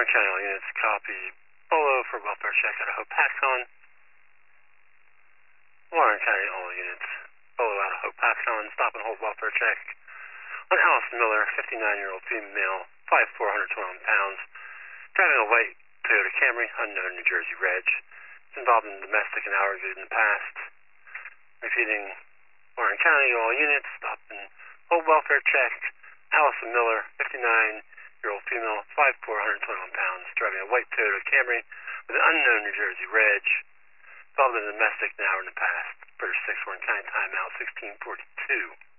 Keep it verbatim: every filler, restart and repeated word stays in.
County all units, copy. Polo for welfare check out of Hope Paxon. Warren County all units, Polo out of Hope Paxon, stop and hold welfare check on Allison Miller, fifty-nine-year-old female, five foot four, one hundred twenty-one pounds, driving a white Toyota Camry, unknown New Jersey reg. It's involved in domestic and hours in the past. Repeating, Warren County all units, stop and hold welfare check. Allison Miller, fifty-nine-year-old female, five foot four, one hundred twenty-one pounds, driving a white Toyota Camry with an unknown New Jersey reg. Involved in domestic and hour in the past. British six, Warren County, timeout sixteen forty-two.